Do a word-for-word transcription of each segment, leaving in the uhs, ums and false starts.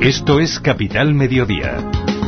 Esto es Capital Mediodía.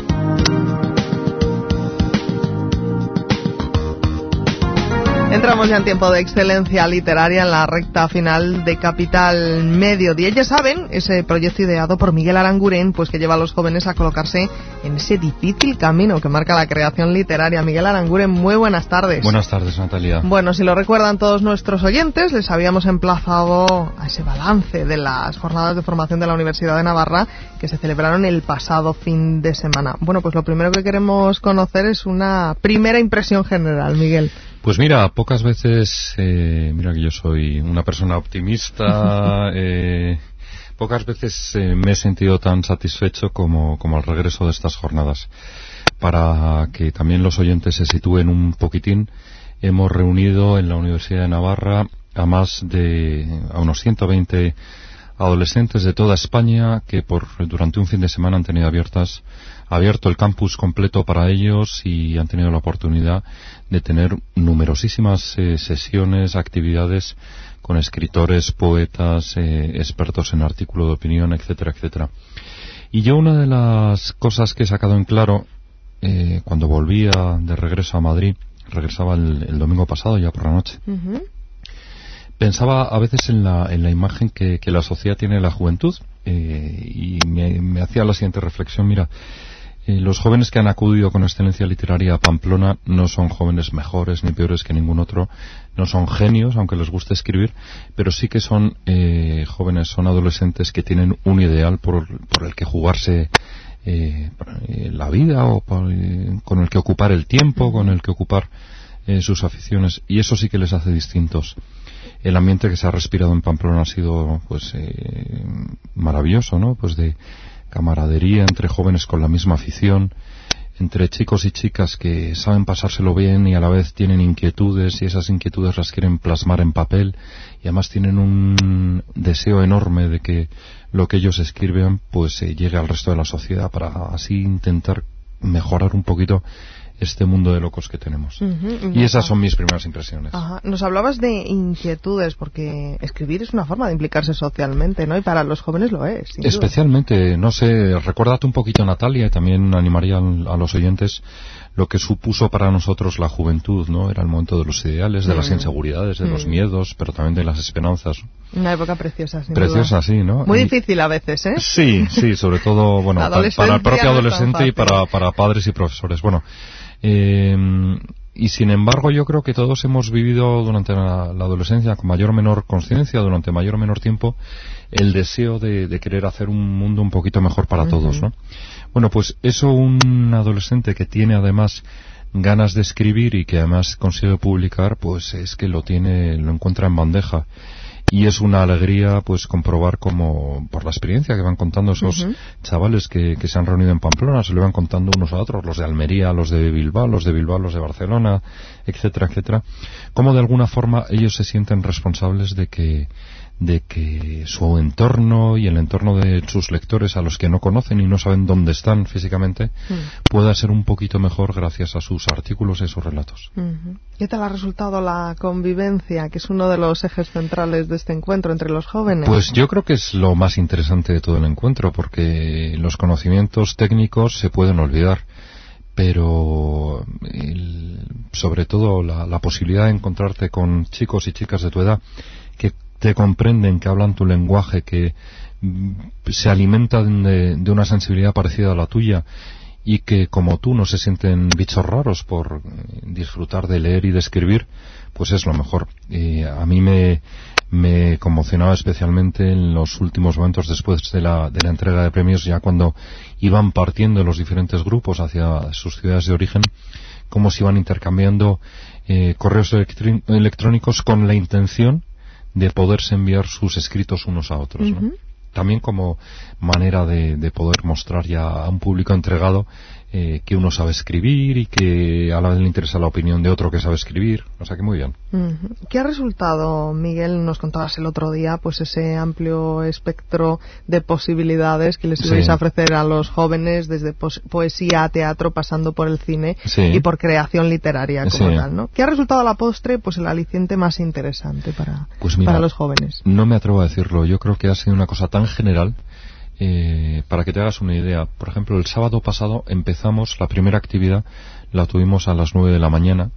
Entramos ya en tiempo de excelencia literaria en la recta final de Capital Mediodía. Ya saben, ese proyecto ideado por Miguel Aranguren, pues que lleva a los jóvenes a colocarse en ese difícil camino que marca la creación literaria. Miguel Aranguren, muy buenas tardes. Buenas tardes, Natalia. Bueno, si lo recuerdan todos nuestros oyentes, les habíamos emplazado a ese balance de las jornadas de formación de la Universidad de Navarra que se celebraron el pasado fin de semana. Bueno, pues lo primero que queremos conocer es una primera impresión general, Miguel. Pues mira, pocas veces, eh, mira que yo soy una persona optimista, eh, pocas veces eh, me he sentido tan satisfecho como, como al regreso de estas jornadas. Para que también los oyentes se sitúen un poquitín, hemos reunido en la Universidad de Navarra a más de, a unos ciento veinte adolescentes de toda España que por durante un fin de semana han tenido abiertas abierto el campus completo para ellos y han tenido la oportunidad de tener numerosísimas eh, sesiones, actividades con escritores, poetas, eh, expertos en artículo de opinión, etcétera, etcétera. Y yo una de las cosas que he sacado en claro eh, cuando volvía de regreso a Madrid, regresaba el, el domingo pasado ya por la noche, uh-huh. Pensaba a veces en la, en la imagen que, que la sociedad tiene de la juventud eh, y me, me hacía la siguiente reflexión. Mira, eh, los jóvenes que han acudido con excelencia literaria a Pamplona no son jóvenes mejores ni peores que ningún otro, no son genios, aunque les guste escribir, pero sí que son eh, jóvenes, son adolescentes que tienen un ideal por, por el que jugarse eh, la vida o por, eh, con el que ocupar el tiempo, con el que ocupar eh, sus aficiones, y eso sí que les hace distintos. El ambiente que se ha respirado en Pamplona ha sido pues eh, maravilloso, ¿no? Pues de camaradería entre jóvenes con la misma afición, entre chicos y chicas que saben pasárselo bien y a la vez tienen inquietudes y esas inquietudes las quieren plasmar en papel y además tienen un deseo enorme de que lo que ellos escriben pues eh, llegue al resto de la sociedad para así intentar mejorar un poquito este mundo de locos que tenemos. Uh-huh, y esas son mis primeras impresiones. Ajá. Nos hablabas de inquietudes, porque escribir es una forma de implicarse socialmente, ¿no? Y para los jóvenes lo es. Especialmente, duda. No sé, recuérdate un poquito, Natalia, y también animaría a los oyentes lo que supuso para nosotros la juventud, ¿no? Era el momento de los ideales, de mm. las inseguridades, de mm. los miedos, pero también de las esperanzas. Una época preciosa, sin Preciosa, duda. sí, ¿no? Muy y, difícil a veces, ¿eh? Sí, sí, sobre todo, bueno, para, para el propio adolescente y para, para padres y profesores. Bueno, eh, y sin embargo yo creo que todos hemos vivido durante la, la adolescencia con mayor o menor conciencia, durante mayor o menor tiempo, el deseo de, de querer hacer un mundo un poquito mejor para uh-huh. todos, ¿no? Bueno, pues eso un adolescente que tiene además ganas de escribir y que además consigue publicar, pues es que lo tiene, lo encuentra en bandeja. Y es una alegría pues comprobar como por la experiencia que van contando esos uh-huh. chavales que, que se han reunido en Pamplona, se lo van contando unos a otros, los de Almería, los de Bilbao, los de Bilbao, los de Barcelona, etcétera, etcétera, como de alguna forma ellos se sienten responsables de que de que su entorno y el entorno de sus lectores, a los que no conocen y no saben dónde están físicamente, mm. pueda ser un poquito mejor gracias a sus artículos y sus relatos. Uh-huh. ¿Qué tal ha resultado la convivencia, que es uno de los ejes centrales de este encuentro entre los jóvenes? Pues yo creo que es lo más interesante de todo el encuentro, porque los conocimientos técnicos se pueden olvidar, pero el, sobre todo la, la posibilidad de encontrarte con chicos y chicas de tu edad que te comprenden, que hablan tu lenguaje, que se alimentan de, de una sensibilidad parecida a la tuya y que como tú no se sienten bichos raros por disfrutar de leer y de escribir, pues es lo mejor. Y a mí me, me conmocionaba especialmente en los últimos momentos después de la, de la entrega de premios, ya cuando iban partiendo los diferentes grupos hacia sus ciudades de origen, cómo se iban intercambiando eh, correos electri- electrónicos con la intención de poderse enviar sus escritos unos a otros, ¿no? Uh-huh. También como manera de, de poder mostrar ya a un público entregado eh, que uno sabe escribir y que a la vez le interesa la opinión de otro que sabe escribir, o sea que muy bien. Uh-huh. ¿Qué ha resultado, Miguel? Nos contabas el otro día, pues ese amplio espectro de posibilidades que les ibais sí. a ofrecer a los jóvenes, desde pos- poesía a teatro, pasando por el cine sí. y por creación literaria como sí. tal, ¿no? ¿Qué ha resultado a la postre? Pues el aliciente más interesante para, pues mira, para los jóvenes. No me atrevo a decirlo, yo creo que ha sido una cosa tan general Eh, para que te hagas una idea, por ejemplo, el sábado pasado empezamos la primera actividad, la tuvimos a las nueve de la mañana.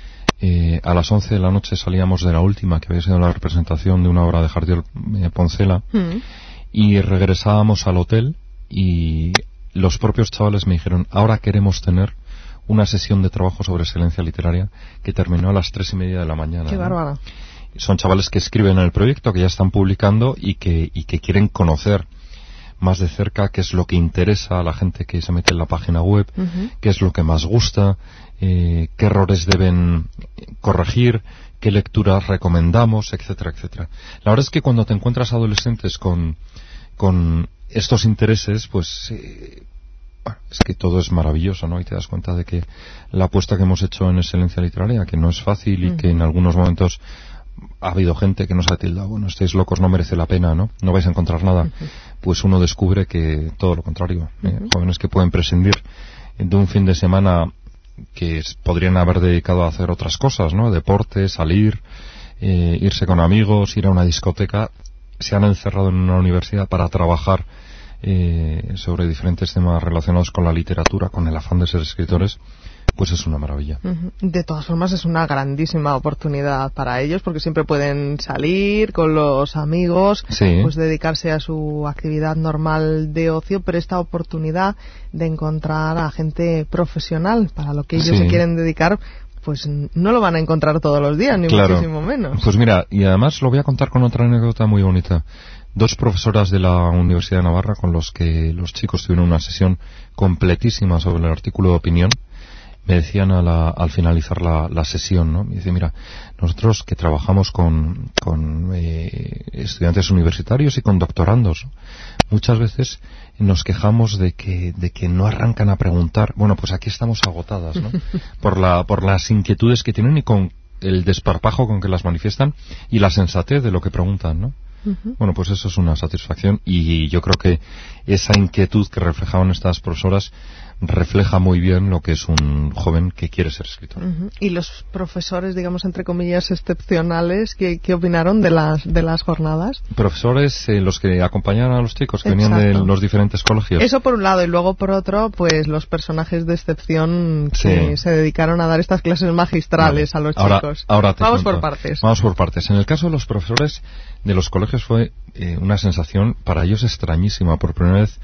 Eh, a las once de la noche salíamos de la última, que había sido la representación de una obra de Jardiel eh, Poncela, mm. y regresábamos al hotel y los propios chavales me dijeron, ahora queremos tener una sesión de trabajo sobre excelencia literaria, que terminó a las tres y media de la mañana. ¡Qué ¿no? bárbara! Son chavales que escriben en el proyecto, que ya están publicando y que, y que quieren conocer más de cerca qué es lo que interesa a la gente que se mete en la página web, uh-huh. qué es lo que más gusta, eh, qué errores deben corregir, qué lecturas recomendamos, etcétera, etcétera. La verdad es que cuando te encuentras adolescentes con, con estos intereses, pues eh, bueno, es que todo es maravilloso, ¿no? Y te das cuenta de que la apuesta que hemos hecho en excelencia literaria, que no es fácil y uh-huh. que en algunos momentos ha habido gente que nos ha tildado, bueno, estáis locos, no merece la pena, ¿no? No vais a encontrar nada. Uh-huh. Pues uno descubre que todo lo contrario. Uh-huh. Eh, jóvenes que pueden prescindir de un fin de semana que es, podrían haber dedicado a hacer otras cosas, ¿no? Deporte, salir, eh, irse con amigos, ir a una discoteca, se han encerrado en una universidad para trabajar eh, sobre diferentes temas relacionados con la literatura, con el afán de ser escritores. Pues es una maravilla. De todas formas es una grandísima oportunidad para ellos, porque siempre pueden salir con los amigos, sí. pues dedicarse a su actividad normal de ocio, pero esta oportunidad de encontrar a gente profesional para lo que ellos sí. se quieren dedicar, pues no lo van a encontrar todos los días, ni claro. muchísimo menos. Pues mira, y además lo voy a contar con otra anécdota muy bonita. Dos profesoras de la Universidad de Navarra con los que los chicos tuvieron una sesión completísima sobre el artículo de opinión, me decían a la, al finalizar la, la sesión, ¿no? Me dice, mira, nosotros que trabajamos con, con eh, estudiantes universitarios y con doctorandos, muchas veces nos quejamos de que, de que no arrancan a preguntar. Bueno, pues aquí estamos agotadas, ¿no? por la, por las inquietudes que tienen y con el desparpajo con que las manifiestan y la sensatez de lo que preguntan, ¿no? Uh-huh. Bueno, pues eso es una satisfacción y yo creo que esa inquietud que reflejaban estas profesoras refleja muy bien lo que es un joven que quiere ser escritor. Uh-huh. Y los profesores, digamos, entre comillas, excepcionales, ¿qué, qué opinaron de las de las jornadas? Profesores, eh, los que acompañaban a los chicos, que Exacto. venían de los diferentes colegios. Eso por un lado, y luego por otro, pues los personajes de excepción que sí. se dedicaron a dar estas clases magistrales vale. a los ahora, chicos. Ahora te Vamos cuento. por partes. Vamos por partes. En el caso de los profesores de los colegios fue eh, una sensación para ellos extrañísima. Por primera vez,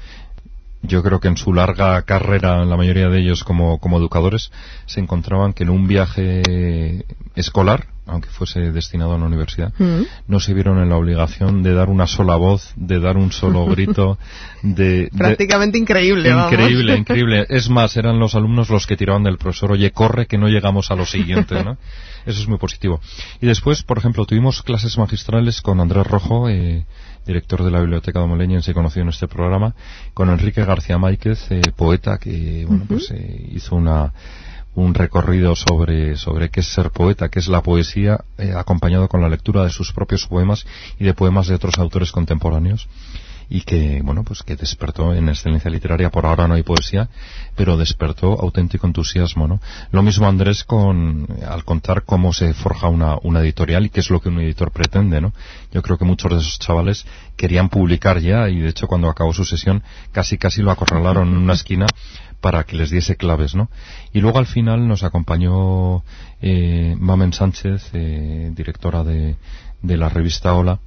yo creo que en su larga carrera, la mayoría de ellos como, como educadores, se encontraban que en un viaje escolar, aunque fuese destinado a una universidad, mm. no se vieron en la obligación de dar una sola voz, de dar un solo grito, de... Prácticamente de, increíble, Increíble, vamos. increíble. Es más, eran los alumnos los que tiraban del profesor, oye, corre que no llegamos a lo siguiente, ¿no? Eso es muy positivo. Y después, por ejemplo, tuvimos clases magistrales con Andrés Rojo, eh, director de la Biblioteca de Moleñen, se conoció en este programa, con Enrique García Máiquez, eh, poeta, que bueno, uh-huh. pues eh, hizo una un recorrido sobre sobre qué es ser poeta, qué es la poesía, eh, acompañado con la lectura de sus propios poemas y de poemas de otros autores contemporáneos, y que, bueno, pues que despertó en excelencia literaria. Por ahora no hay poesía, pero despertó auténtico entusiasmo, ¿no? Lo mismo Andrés con, al contar cómo se forja una, una editorial y qué es lo que un editor pretende, ¿no? Yo creo que muchos de esos chavales querían publicar ya, y de hecho cuando acabó su sesión casi casi lo acorralaron en una esquina para que les diese claves, ¿no? Y luego al final nos acompañó eh, Mamen Sánchez, eh, directora de, de la revista Hola,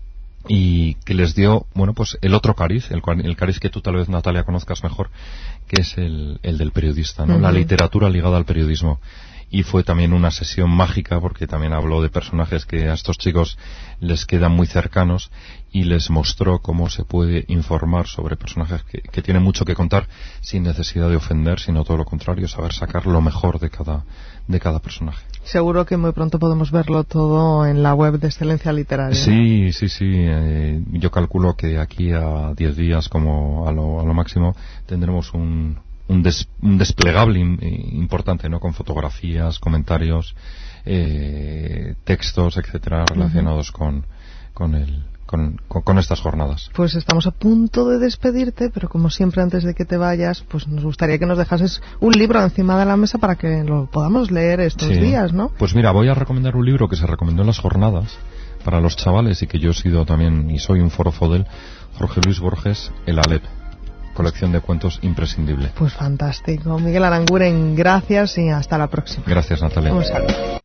y que les dio, bueno, pues el otro cariz, el, el cariz que tú tal vez, Natalia, conozcas mejor, que es el, el del periodista, ¿no? Uh-huh. La literatura ligada al periodismo. Y fue también una sesión mágica, porque también habló de personajes que a estos chicos les quedan muy cercanos, y les mostró cómo se puede informar sobre personajes que, que tienen mucho que contar sin necesidad de ofender, sino todo lo contrario, saber sacar lo mejor de cada, de cada personaje. Seguro que muy pronto podemos verlo todo en la web de Excelencia Literaria. Sí, sí, sí. Eh, yo calculo que aquí a diez días, como a lo, a lo máximo, tendremos un, un, des, un desplegable in, eh, importante, ¿no? Con fotografías, comentarios, eh, textos, etcétera, relacionados uh-huh. con, con el... Con, con, con estas jornadas. Pues estamos a punto de despedirte, pero como siempre antes de que te vayas, pues nos gustaría que nos dejases un libro encima de la mesa para que lo podamos leer estos sí. días, ¿no? Pues mira, voy a recomendar un libro que se recomendó en las jornadas, para los chavales y que yo he sido también y soy un forofo de él, Jorge Luis Borges, El Alep, colección de cuentos imprescindible. Pues fantástico. Miguel Aranguren, gracias y hasta la próxima. Gracias, Natalia. Un saludo.